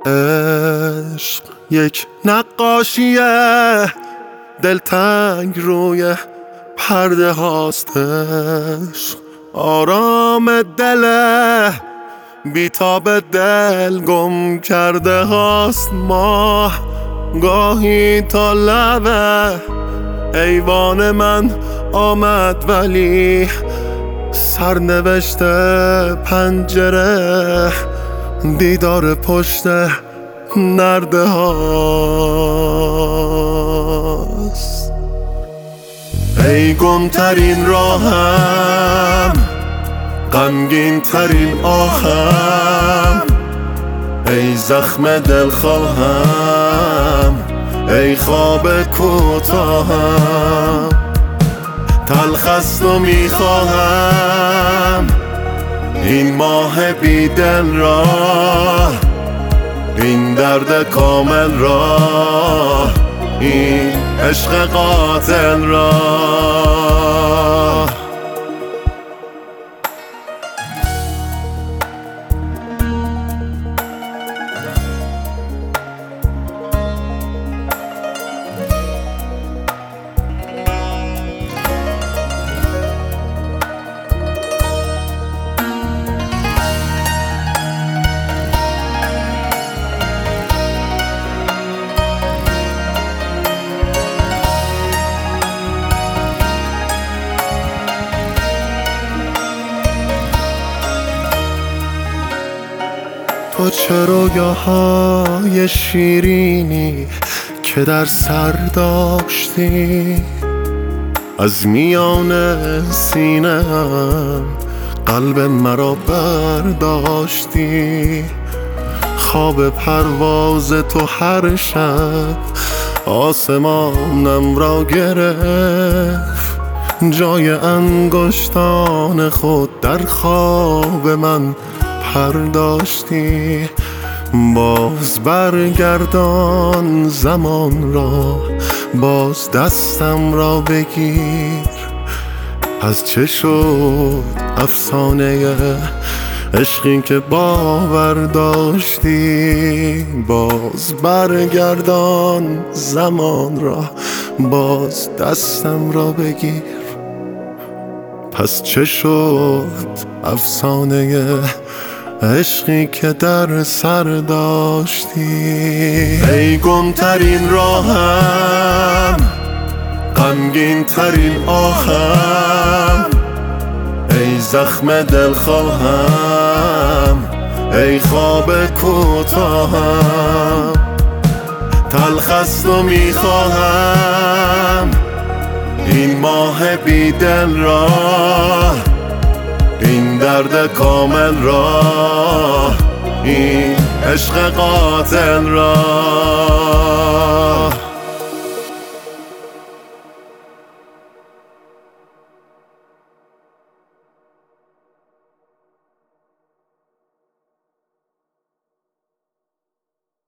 عشق یک نقاشیه دلتنگ روی پرده هاستش، آرام دل بیتاب دل گم کرده هاست. ماه گاهی تا لبه ایوان من آمد، ولی سرنوشت پنجره دیدار پشت نرده هاست. ای گمترین راهم، غمگین ترین آهم، ای زخم دلخواهم، ای خواب کوتاهم. تلخ است و میخواهم این ماه بی دل را، این درد کامل را، این عشق قاتل را. تو چه رویاهای شیرینی که در سر داشتی، از میان سینه‌ام قلب مرا برداشتی. خواب پرواز تو هر شب آسمانم را گرفت، جای انگشتان خود در خواب من پرداشتی. باز برگردان زمان را، باز دستم را بگیر. از چه شد افسانه عشقی که باور داشتی؟ باز برگردان زمان را، باز دستم را بگیر. پس چه شد افسانه عشقی که در سر داشتی؟ ای گمترین راهم، غمگین ترین آهم، ای زخم دلخواهم، ای خواب کوتاهم. تلخ است و میخواهم این ماه بی دل را، این درد کامل را، این عشق قاتل را.